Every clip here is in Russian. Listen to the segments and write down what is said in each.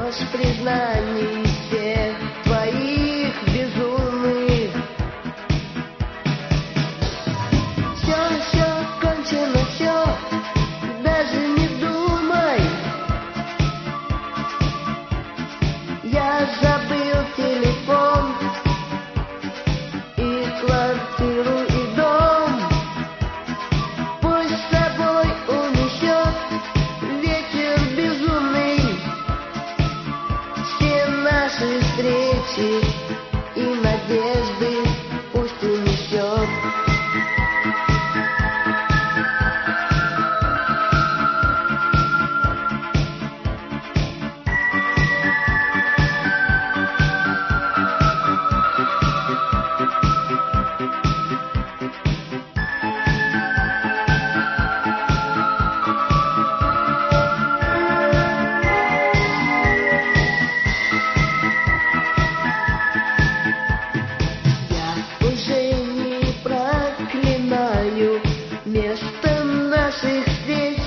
ложь признаний всех твоих безумных. Все кончено, все, даже не думай. Я забыл телефон и квартиру, и дом. Пусть с собой унесет ветер безумный все наши встречи и надежды, пусть унесет. Место наших встреч,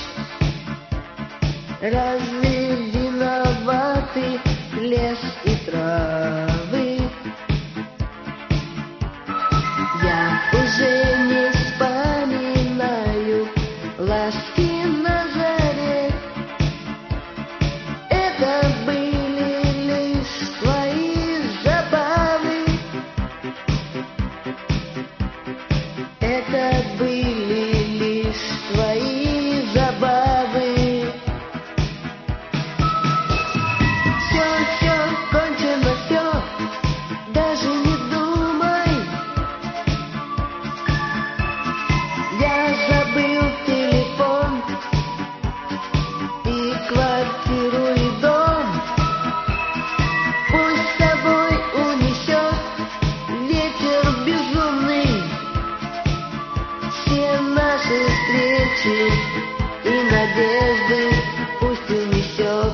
разве виноваты лес и травы? Я уже не вспоминаю ласки на заре. Это были лишь твои забавы. Это были твои забавы. Все кончено, все, даже не думай. Я забыл телефон и квартиру, и дом. Пусть с собой унесет ветер безумный все наши встречи и надежды, пусть унесет.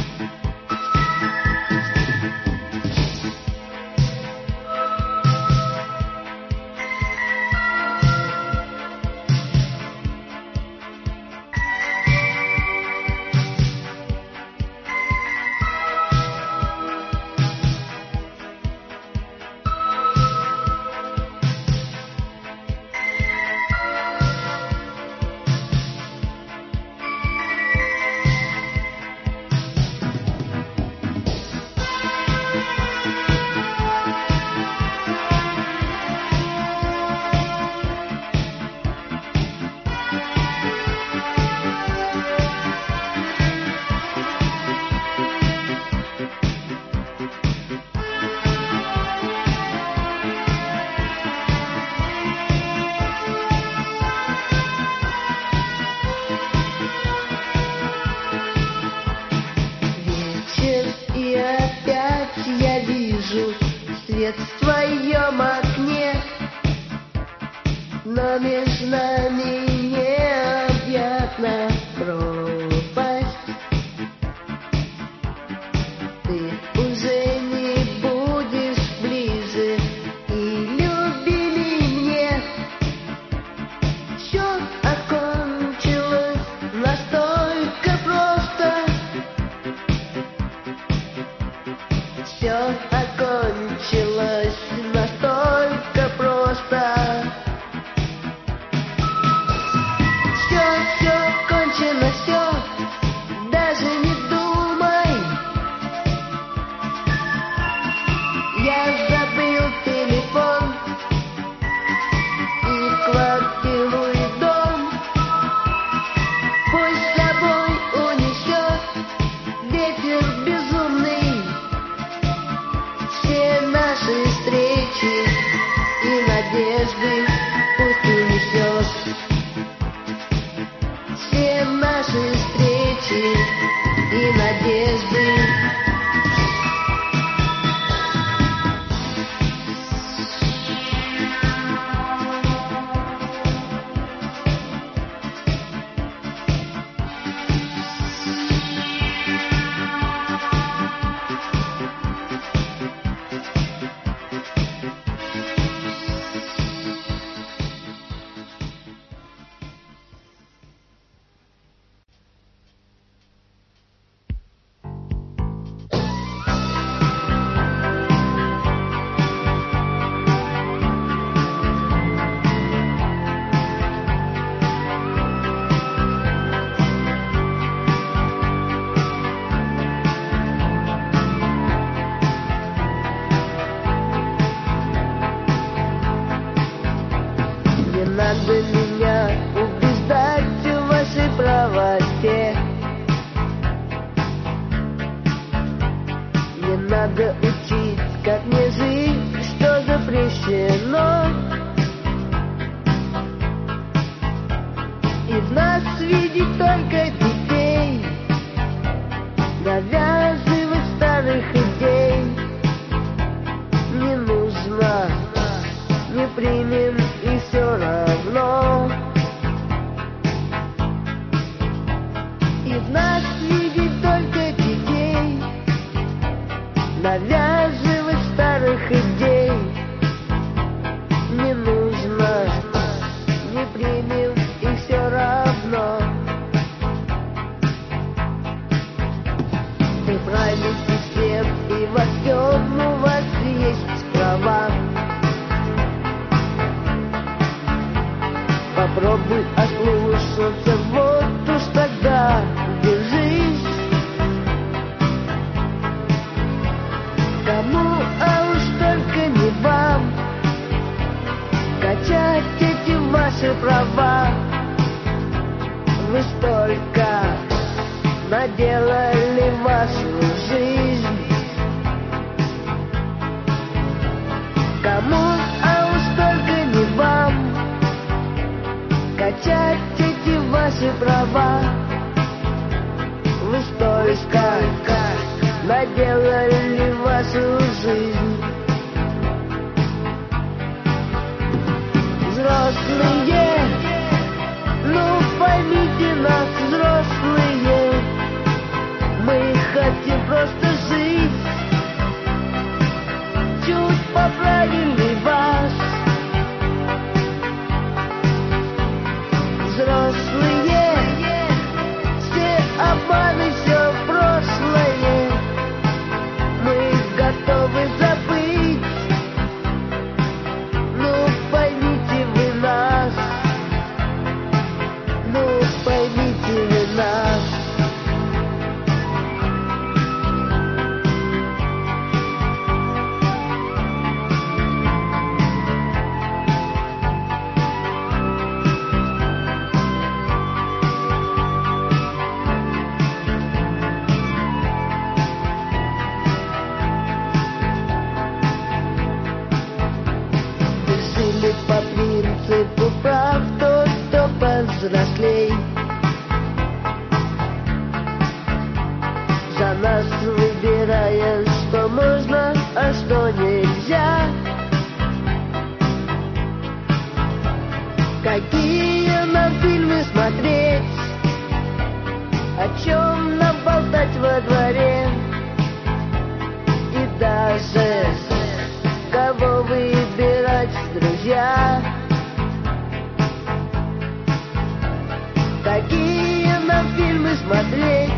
И опять я вижу свет в твоем окне, но между нами необъятна пропасть. Ты уже не будешь ближе и любимей мне. Все окончилось настолько просто. Все окончилось настолько просто. Все кончено, все, даже не думай. Я забыл телефон и квартиру, и дом. Пусть с собой унесет ветер безумный надо учить, как не жить, что запрещено. И в нас видеть только детей, навязывать старых идей. Не нужно, не примем и все равно. И в нас видеть только детей, навязывать старых идей. Не нужно, не примем и все равно. Вы правите всем и во всем у вас есть права. Попробуй ослушаться, вот уж тогда держись. Кому, а уж только не вам, качать эти ваши права. Вы столько наделали в вашу жизнь. Кому, а уж только не вам, качать эти ваши права. Вы столько наделали в вашу жизнь. Взрослые, ну поймите нас, взрослые, мы хотим просто жить. Чуть поправили вас. Взрослые, все обманы, все прошлое мы готовы забыть. Ну поймите вы нас, ну поймите вы нас. Решили по принципу прав тот, кто повзрослей. За нас выбирая, что можно, а что нельзя. Какие нам фильмы смотреть, о чем нам болтать во дворе. И даже кого выбирать, друзья. Какие нам фильмы смотреть,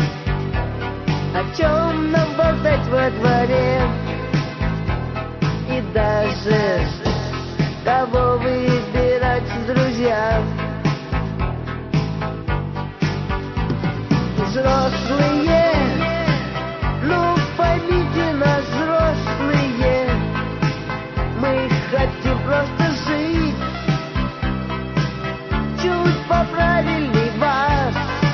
о чем нам болтать во дворе. И даже кого выбирать, друзья. Взрослые, ну поймите нас, взрослые, мы хотим просто жить. Чуть поправили вас.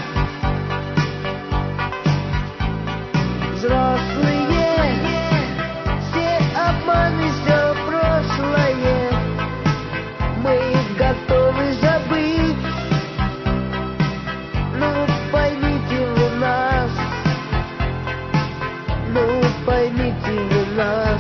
Взрослые, все обманы, все прошлое мы готовы забыть. Ну поймите вы нас, ну поймите вы нас.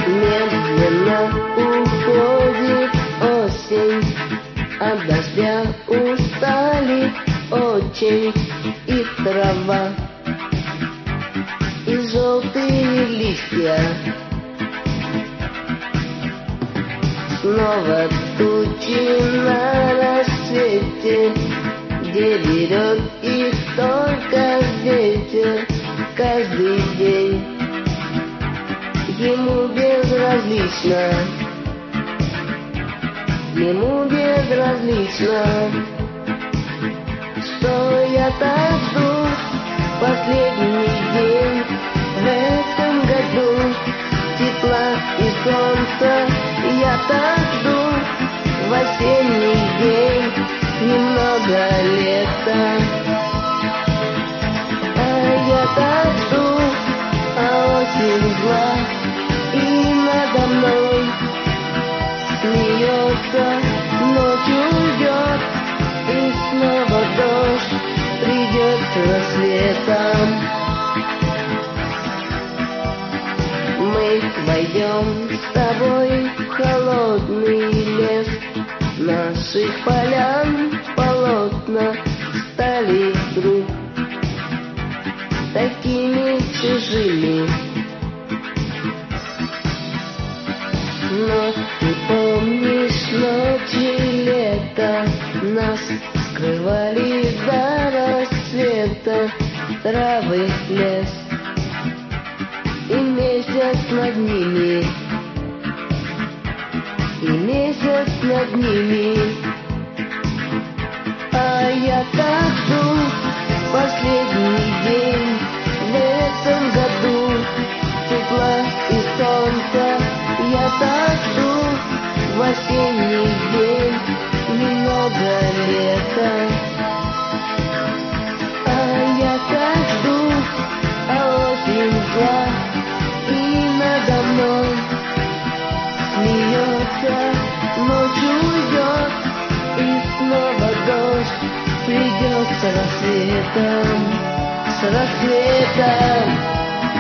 Медленно уходит осень, от дождя устали очень и трава, и желтые листья. Снова тучи на рассвете, где берет их только ветер. Каждый день ему безразлично, ему безразлично, что я так жду последний день в этом году. Тепла и солнца я так жду в осенний день, немного лета. А я так жду, а осень зла и надо мной смеется. Ночь уйдет и снова дождь придет с рассветом. Мы войдем с тобой в холодный лес, наших полян полотна стали вдруг такими чужими. Но ты помнишь ночи лета, нас скрывали до рассвета травы, лес и месяц над ними, и месяц над ними. А я так жду последний день в этом году, тепла и солнца. Я так жду в осенний день немного лета. А я так жду, а осень зла и надо мной смеется. Ночь уйдет и снова дождь придет с рассветом, с рассветом.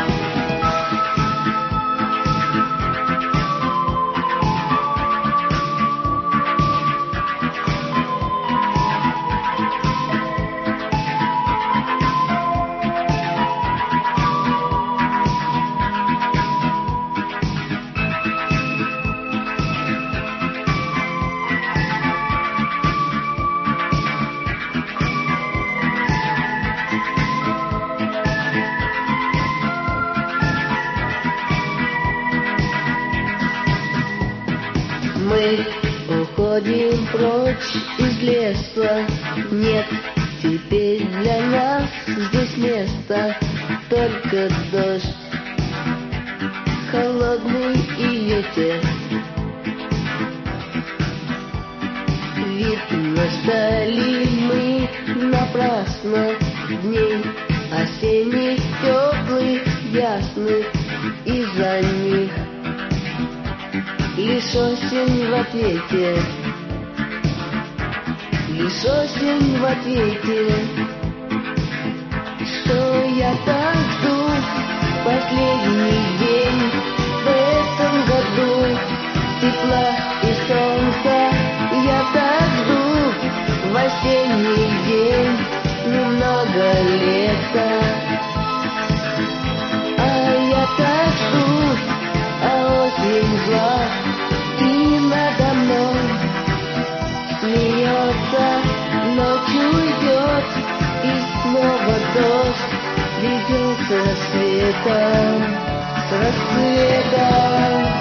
Мы уходим прочь из леса, нет теперь для нас здесь места, только дождь, холодный и ветер. Видно, ждали мы напрасно дней осенних, теплых, ясных, из-за них лишь осень в ответе, лишь осень в ответе. Что я так жду последний день в этом году, тепла и солнца. Я так жду в осенний день немного лета. А я так жду, а осень зла и надо мной смеется. Ночь уйдет и снова дождь придет с рассветом, с рассветом.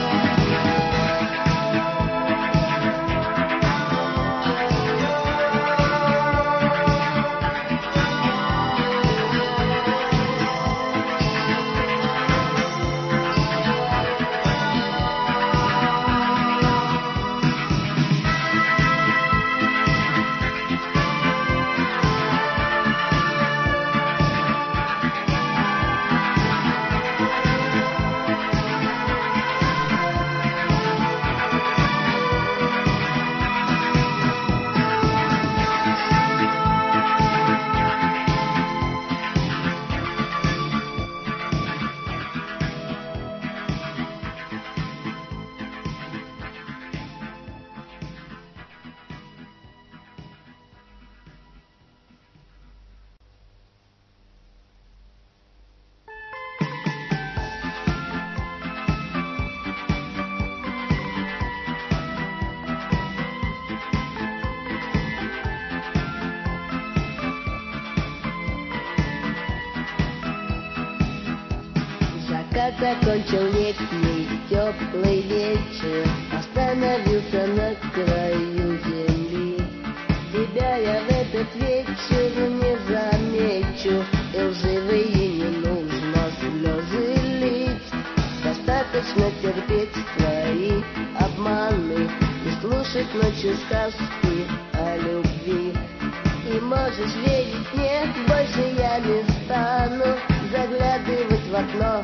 закончил летний теплый вечер, остановился на краю земли. Тебя я в этот вечер не замечу, и лживые не нужно слезы лить. Достаточно терпеть твои обманы и слушать ночью сказки о любви. И можешь верить мне, больше я не стану заглядывать в окно.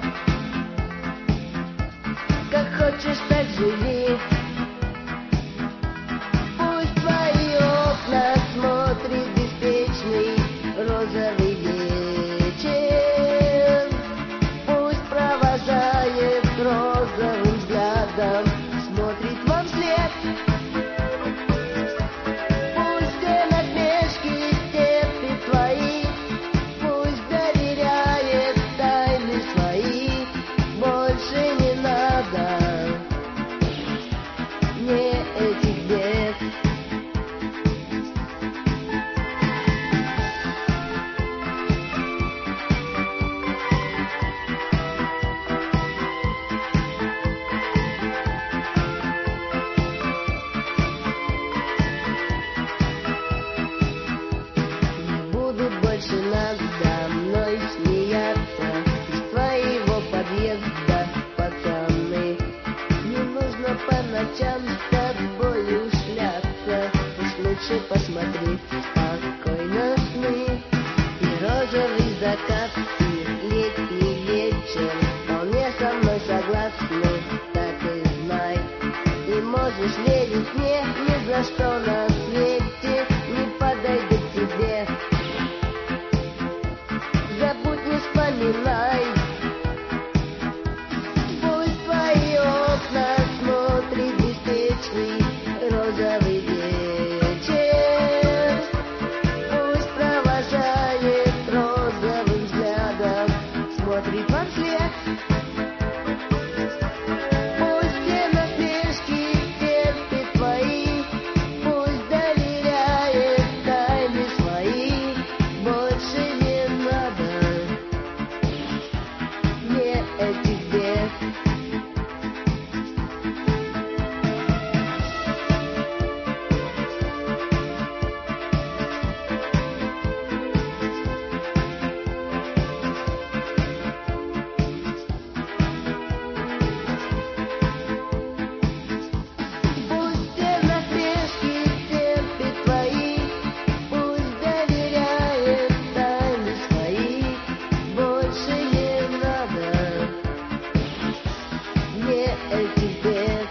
Как хочешь, так живи. Пусть твои окна смотрит беспечный розовый вечер. Пусть провожает розовым взглядом, смотрит вам вслед. Пусть все насмешки терпит твои, пусть доверяет тайны свои. Больше не надо мне этих бед. Не будут больше надо мной смеяться из твоего подъезда, пацаны. Не нужно по ночам с тобою шляться, уж лучше посмотри спокойно сны. И розовый закат, и летний вечер вполне со мной согласны, так и знай. И можешь верить мне, ни за что на свете не подойду к тебе. Забудь, не вспоминай. Пусть твои окна смотрит беспечный розовый вечер. Пусть провожает розовым взглядом, смотрит вам вслед. Пусть все насмешки терпит твои, пусть доверяет тайны свои. Больше не надо мне этих бед. Пусть все насмешки терпит твои, пусть доверяет тайны свои. Больше не надо мне этих бед.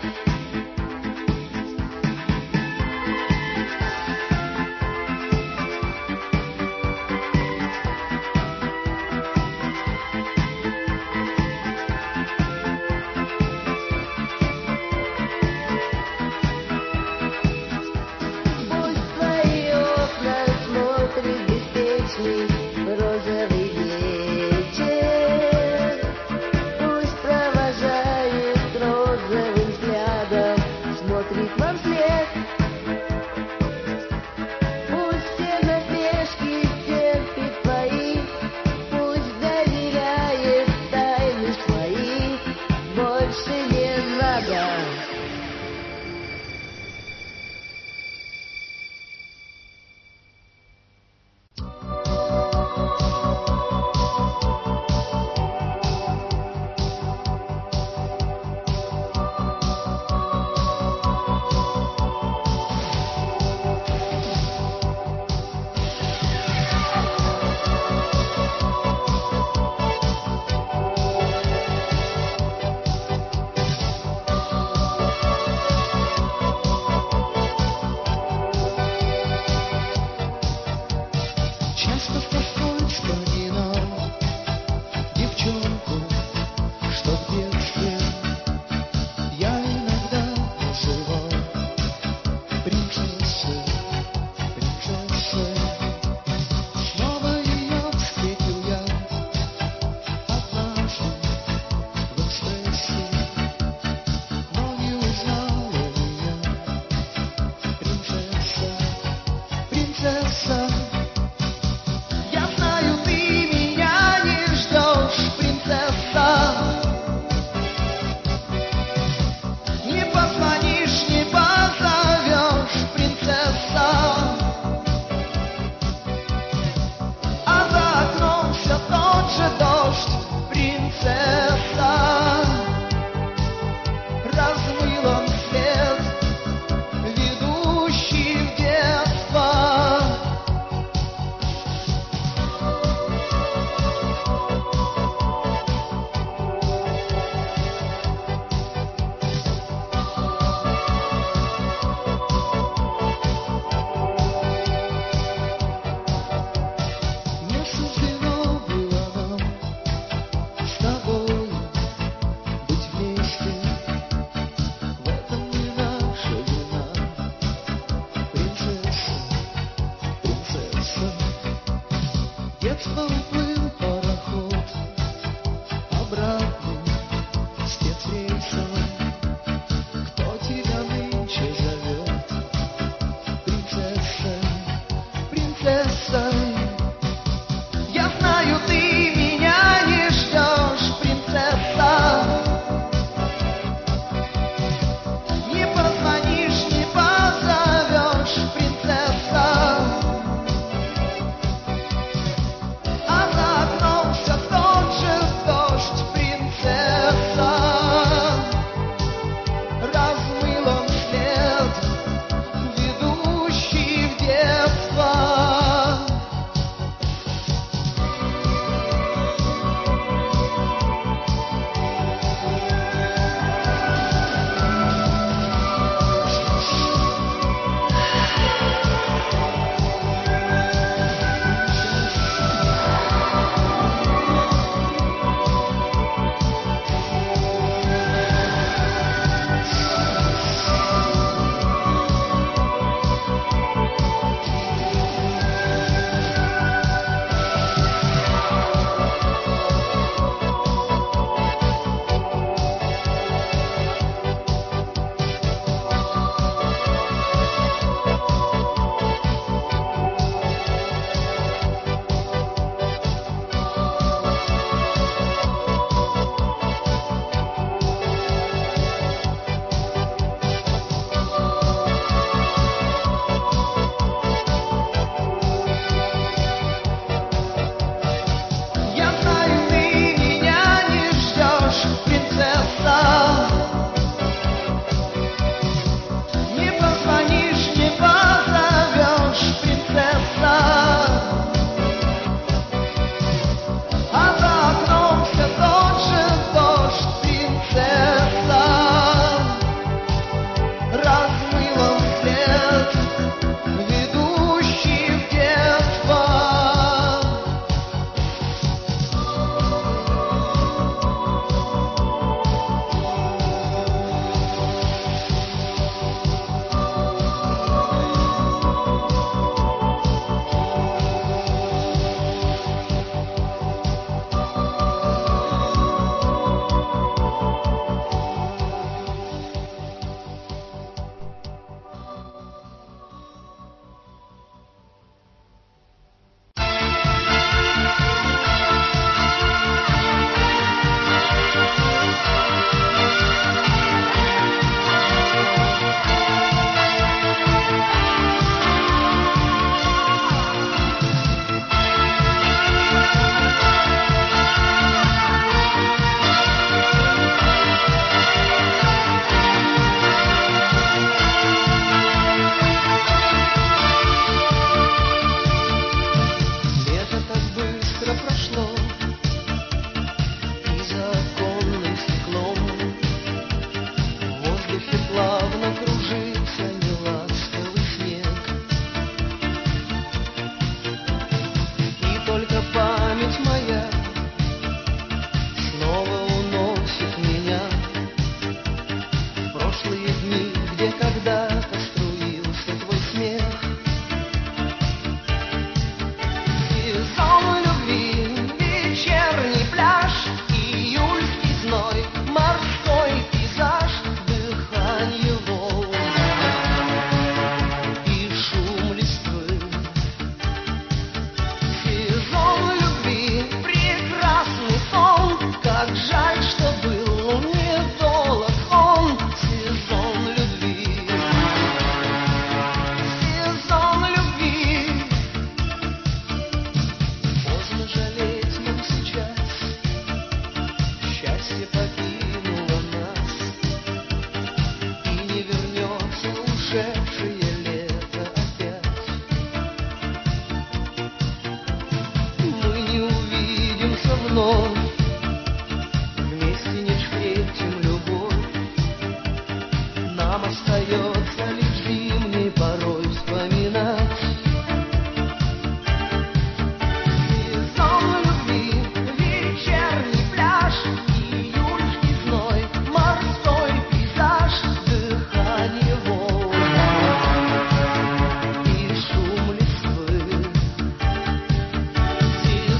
Пусть твои окна смотрит беспечный розовый вечер. Пусть провожает розовым взглядом, смотрит вам вслед. Пусть все насмешки терпит твои, пусть доверяет тайны свои. Больше не надо. детства уплыл пароход обратно в спецрейсом. Кто тебя нынче зовет? Принцесса, принцесса. Я знаю, ты меня не ждешь, принцесса. Не позвонишь, не позовешь, принцесса. А за окном все тот же дождь, принцесса. Размыл он след, ведущий в детство. Я знаю, ты меня не ждешь, принцесса. Не позвонишь, не позовешь, принцесса. А за окном все тот же дождь, принцесса. Размыл он след, ведущий в детство. Лето так быстро прошло, и за оконным стеклом в воздухе плавно кружится неласковый снег. И только память моя снова уносит меня в прошлые дни, где когда-то струился твой смех. Сезон любви, вечерний пляж, июльский зной, морской пейзаж, дыхание волн и шум листвы. Сезон любви, прекрасный сон, как жаль, что был недолг он. Сезон любви, сезон любви. Поздно жалеть нам сейчас, счастье покинуло нас, и не вернется ушедшее лето опять. Мы не увидимся вновь, вместе не встретим любовь. Нам остается лишь зимний порой вспоминать. Сезон любви, вечерний пляж, июльский зной, морской пейзаж, дыхание волн и шум листвы.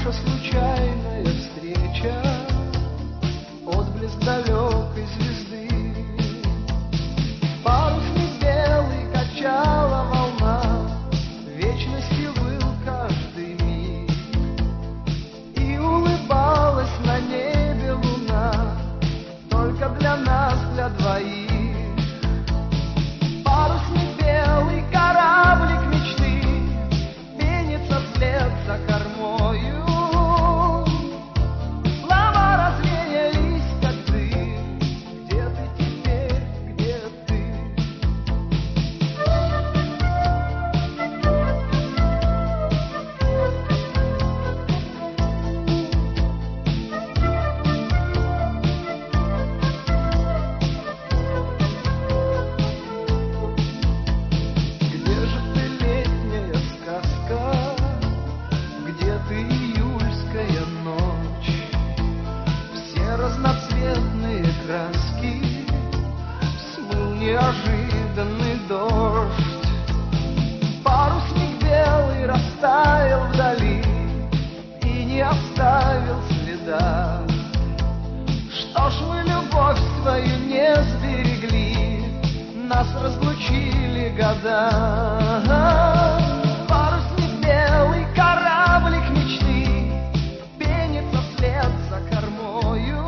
Наша случайная встреча, отблеск далекой звезды. Парусник белый качала волна, вечностью был каждый миг. И улыбалась на небе луна, только для нас, для двоих. Парусник белый, кораблик мечты, пенится вслед за кормою. Слова развеялись, как дым. Где ты теперь, где ты? Где же ты, летняя сказка? Где ты, июльская ночь? Все разноцветные краски смыл неожиданный дождь. Парусник белый растаял вдали и не оставил следа. Что ж мы любовь свою не сберегли, нас разлучили года. Парусник белый, кораблик мечты, пенится вслед за кормою.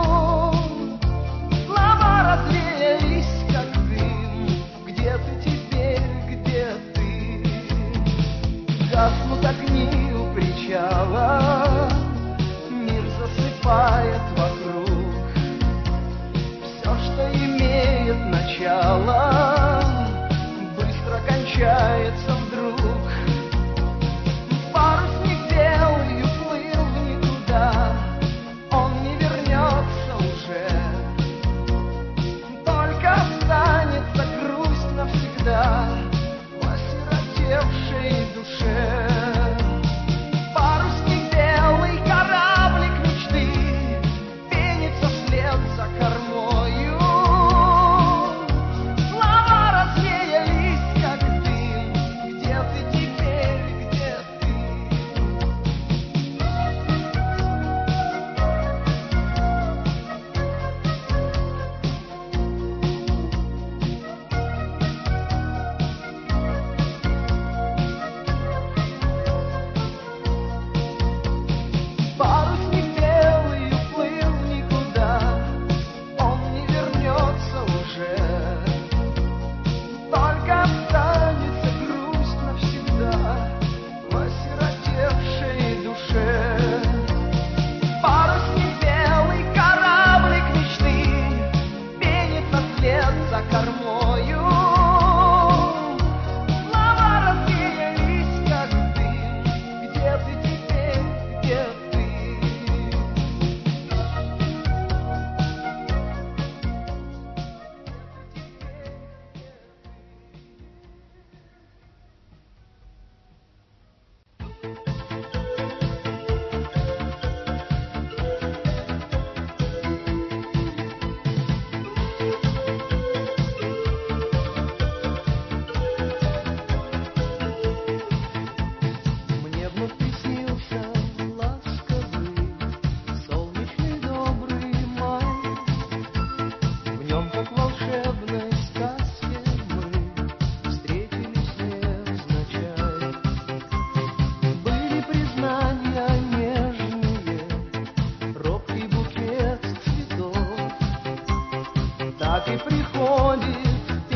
Слова развеялись, как дым. Где ты теперь, где ты? Гаснут огни у причала, мир засыпает вокруг. Все, что имеет начало, быстро кончается вдруг. Парусник белый уплыл в никуда, он не вернется уже. Только останется грусть навсегда в осиротевшей душе. Парусник белый, кораблик мечты, пенится вслед за кормою. Слова развеялись, как дым. Где ты теперь, где ты? Парусник белый уплыл в никуда, он не вернется уже. Только останется грусть навсегда в осиротевшей душе. Парусник белый, кораблик мечты, пенится вслед за кормою. Слова развеялись, как дым. Где ты теперь, где ты? Мне вновь приснился ласковый, солнечный добрый май. В нем, как в волшебной сказке, мы встретились невзначай. Были признания нежные, робкий букет цветов. Так и приходит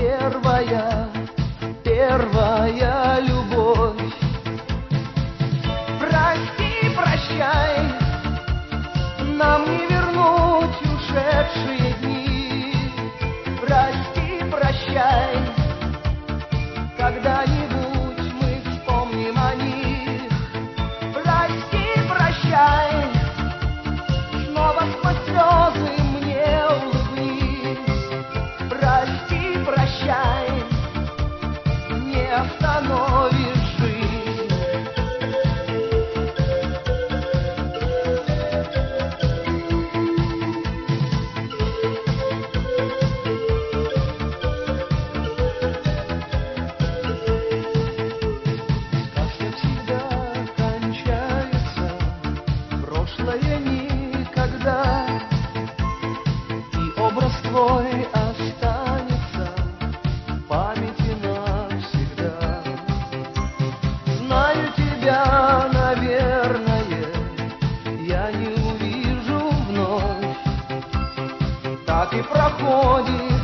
первая любовь. Прости, прощай, нам не вернуть ушедшие дни. Прости, прощай, когда-нибудь мы вспомним о них. Прости, прощай, снова сквозь слезы мне улыбнись. Прости, прощай, не остановишь жизнь. и проходит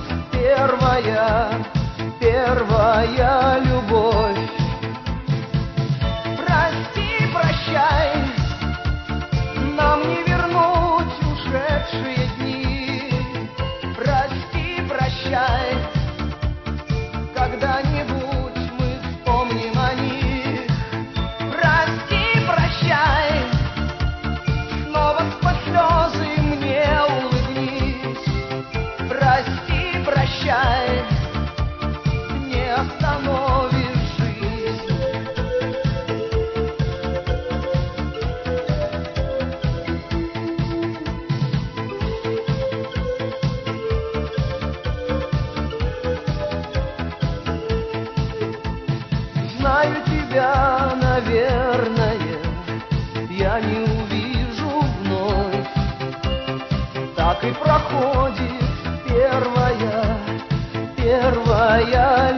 первая любовь. Прости, прощай, нам не вернуть ушедшие дни. Прости, прощай, когда-нибудь мы вспомним о них. Прости, прощай, снова сквозь слезы мне улыбнись. Прости, прощай, не остановишь жизнь. Знаю тебя, наверное, я не увижу вновь. Так и проходит первая